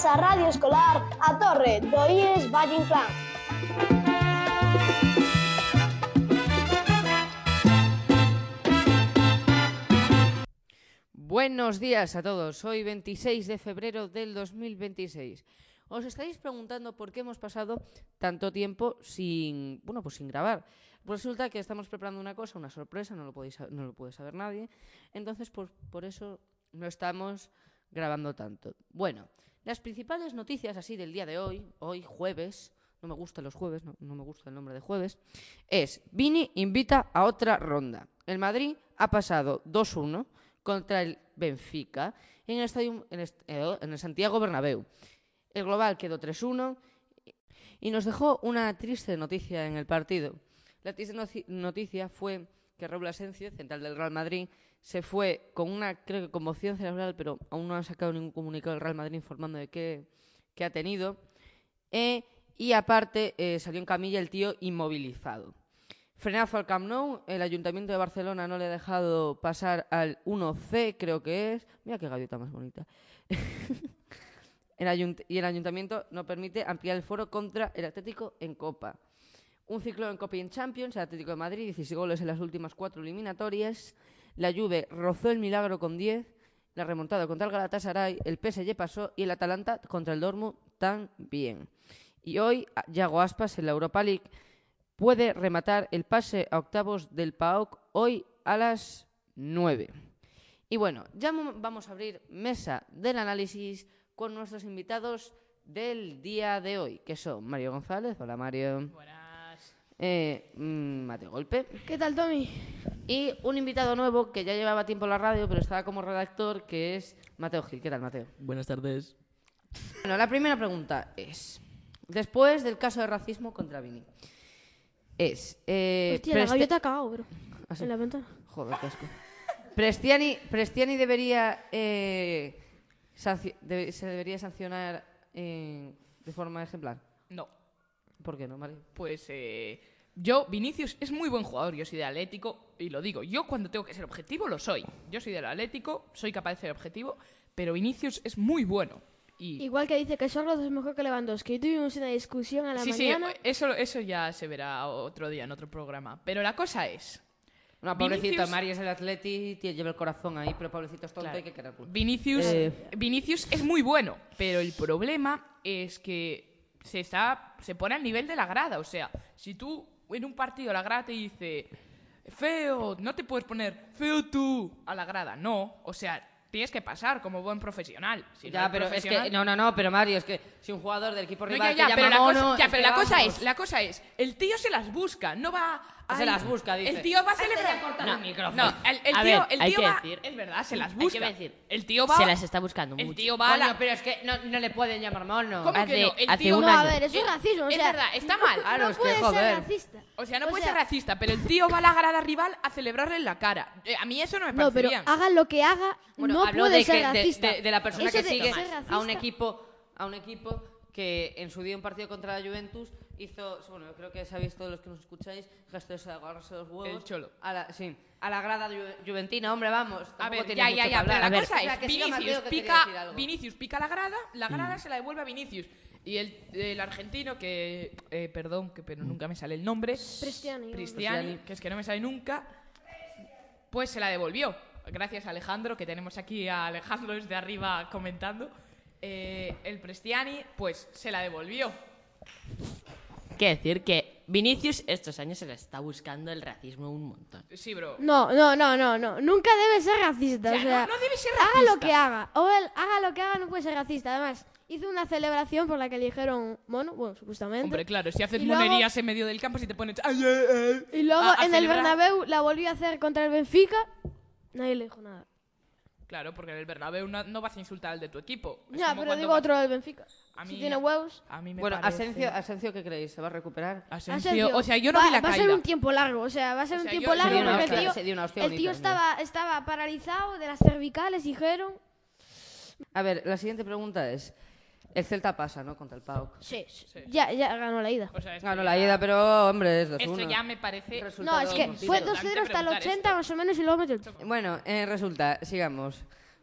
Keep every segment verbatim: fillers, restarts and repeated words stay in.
Benvidas á Radio Escolar A Torre do I E S Valle Inclán. Buenos días a todos, hoy veintiséis de febrero del dos mil veintiséis. Os estáis preguntando por qué hemos pasado tanto tiempo sin, bueno, pues sin grabar. Pues resulta que estamos preparando una cosa, una sorpresa, no lo podéis, no lo puede saber nadie. Entonces, por, por eso no estamos grabando tanto. Bueno, las principales noticias así del día de hoy, hoy jueves, no me gustan los jueves, no, no me gusta el nombre de jueves, es Vini invita a otra ronda. El Madrid ha pasado dos uno contra el Benfica en el, estadio, en, el, en el Santiago Bernabéu. El global quedó tres uno y nos dejó una triste noticia en el partido. La triste noticia fue que Raúl Asencio, central del Real Madrid, se fue con una, creo que conmoción cerebral, pero aún no han sacado ningún comunicado del Real Madrid informando de qué, qué ha tenido. Eh, y aparte eh, salió en camilla el tío inmovilizado. Frenazo al Camp Nou, el Ayuntamiento de Barcelona no le ha dejado pasar al uno ce, creo que es. Mira qué gaviota más bonita. el ayunt- y el Ayuntamiento no permite ampliar el foro contra el Atlético en Copa. Un ciclón en Copa y en Champions, el Atlético de Madrid, dieciséis goles en las últimas cuatro eliminatorias. La Juve rozó el milagro con diez. La remontada contra el Galatasaray, el P S G pasó y el Atalanta contra el Dortmund también. Y hoy, Yago Aspas en la Europa League puede rematar el pase a octavos del P A O K hoy a las nueve. Y bueno, ya vamos a abrir mesa del análisis con nuestros invitados del día de hoy, que son Mario González. Hola, Mario. Buenas. Eh, mmm, Mateo Golpe. ¿Qué tal, Tommy? Y un invitado nuevo que ya llevaba tiempo en la radio, pero estaba como redactor, que es Mateo Gil. ¿Qué tal, Mateo? Buenas tardes. Bueno, la primera pregunta es, después del caso de racismo contra Vini, es... Eh, Hostia, la Presti- gaviota ha cagado, bro. ¿Ah, sí? En la ventana. Joder, qué asco. Prestiani, Prestiani debería... Eh, sanci- debe- se debería sancionar eh, de forma ejemplar. No, ¿Por qué no, Mario? pues eh, yo, Vinicius es muy buen jugador, yo soy de Atlético y lo digo, yo cuando tengo que ser objetivo lo soy. Yo soy del Atlético, soy capaz de ser objetivo, pero Vinicius es muy bueno. Y Igual que dice que Sorloth es mejor que Lewandowski. Tuvimos una discusión a la sí, mañana. sí, eso, eso ya se verá otro día en otro programa. Pero la cosa es, No, pobrecito, Vinicius- Mario es el Atleti, tiene- lleva el corazón ahí, pero pobrecito es tonto, Claro. hay que quererlo. Vinicius, Eh. Vinicius es muy bueno, pero el problema es que se está se pone al nivel de la grada. O sea, si tú en un partido la grada te dice feo, no te puedes poner feo tú a la grada. No, o sea, tienes que pasar como buen profesional. Si no Ya, eres pero es profesional- que... No, no, no, pero Mario, es que si un jugador del equipo No, rival ya, ya, te pero llama la mono... cosa, ya, es pero que la cosa vamos. es, la cosa es, el tío se las busca, no va Se ay, las busca, dice. El tío va a Este celebrar. ya corta no, el micrófono. no, el, el A tío, ver, el hay tío que va, decir- es verdad, se las hay que busca. decir, el tío va, se las está buscando el mucho. tío va a Coño, la- pero es que no, no le pueden llamar mono. ¿Cómo Hace- que no? El hace tío un No, va- a año. ver, eso es racismo. O Es sea, verdad, está mal. Claro, no es que, puede joder. ser racista. O sea, no O puede sea, ser racista, pero el tío va a la grada rival a celebrarle en la cara. Eh, a mí eso no me parece No, pero bien. haga lo que haga, Bueno, no habló puede de, ser que, de, racista. de- de la persona Eso que de sigue ser a racista- un equipo a un equipo que en su día un partido contra la Juventus hizo, bueno, creo que sabéis todos los que nos escucháis, gestos de agarrarse los huevos. El Cholo. A la, sí, a la grada ju- juventina, hombre, vamos. A tampoco ver, tiene ya, mucho ya, que ya, pero hablar. la A ver, cosa espera, es, que siga Vinicius Mateo, que quería decir pica, algo. Vinicius pica la grada, la grada se la devuelve a Vinicius. Y el, el argentino que, eh, perdón, que pero nunca me sale el nombre, Prestiani. Cristiani, que es que no me sale nunca, pues se la devolvió. Gracias a Alejandro, que tenemos aquí a Alejandro desde arriba comentando. Eh, el Prestiani, pues se la devolvió. Quiere decir que Vinicius estos años se le está buscando el racismo un montón. Sí, bro. No, no, no, no, no. Nunca debe ser racista. O O sea, sea, no- no debe ser Haga racista. lo que haga. O él haga lo que haga, no puede ser racista. Además, hizo una celebración por la que le dijeron mono, bueno, supuestamente. Hombre, claro, si haces Y luego- monerías en medio del campo, si te pones... ay, ay, ay, Y luego a- a en el celebrar- Bernabéu la volvió a hacer contra el Benfica. Nadie le dijo nada. Claro, porque en el Bernabéu no, no vas a insultar al de tu equipo. Es Ya, como pero cuando digo vas- otro del Benfica. A Si mí- tiene huevos. A mí me Bueno, parece... Asencio, Asencio, ¿qué creéis? ¿Se va a recuperar? Asensio- Asensio, O sea, yo no va, vi la Va a ser caída. un tiempo largo, o sea, va a ser O un sea, tiempo yo- largo se dio una porque el hostia- tío, se dio una hostia el tío bonita, estaba, estaba paralizado de las cervicales, dijeron. A ver, la siguiente pregunta es... El Celta pasa, ¿no? Contra el P A O K. Sí, Sí. Ya, ya ganó la ida. O sea, esto Ganó ya- la ida, pero, hombre, es dos uno. Esto ya me parece... Resu- No, es que Resultado fue positivo. dos cero hasta el Preguntar ochenta esto. más o menos y luego metió el... Bueno, eh, resulta, sigamos.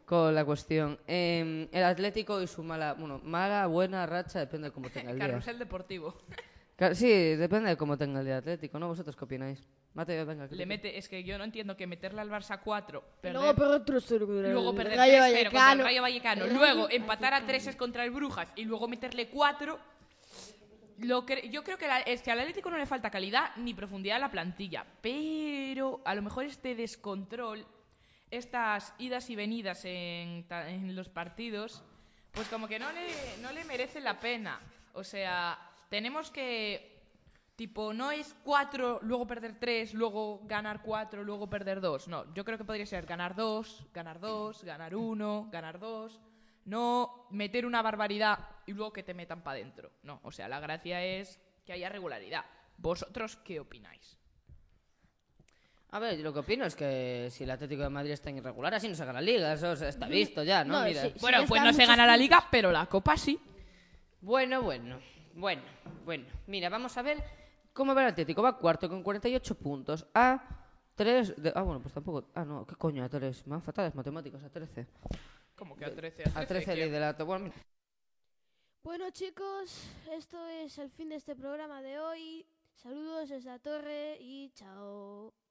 con la cuestión. Eh, el Atlético y su mala, bueno, mala, buena racha, depende de cómo tenga el día. Carrusel deportivo. Car- Sí, depende de cómo tenga el día Atlético, ¿no? ¿Vosotros qué opináis? Mateo, venga. ¿qué Le te- mete, es que yo no entiendo que meterle al Barça cuatro, Y perder, luego perder tres cero y contra luego el perder Rayo tres cero contra el Vallecano. Rayo Vallecano, luego empatar a tres contra el Brujas y luego meterle cuatro. Lo cre- yo creo que la- es que al Atlético no le falta calidad ni profundidad a la plantilla, pero a lo mejor este descontrol, estas idas y venidas en, ta- en los partidos, pues como que no le, no le merece la pena. O sea, tenemos que, tipo, no es cuatro, luego perder tres, luego ganar cuatro, luego perder dos. No, yo creo que podría ser ganar dos, ganar dos, ganar uno, ganar dos. No meter una barbaridad y luego que te metan para adentro. No, o sea, la gracia es que haya regularidad. ¿Vosotros qué opináis? A ver, yo lo que opino es que si el Atlético de Madrid está irregular, así no se gana la Liga, eso se- está visto ya, ¿no? No, Mira. sí. Bueno, ya pues está, no se muchos gana la puntos. liga, pero la copa sí. Bueno, bueno, bueno, bueno. Mira, vamos a ver cómo va el Atlético. Va cuarto con cuarenta y ocho puntos. A tres... De... Ah, bueno, pues tampoco... Ah, no, ¿qué coño? A tres. Me han fatales matemáticas, a trece. Como que a trece. A trece ¿quién? liderato. Bueno, mira. Bueno, chicos, esto es el fin de este programa de hoy. Saludos desde la torre y chao.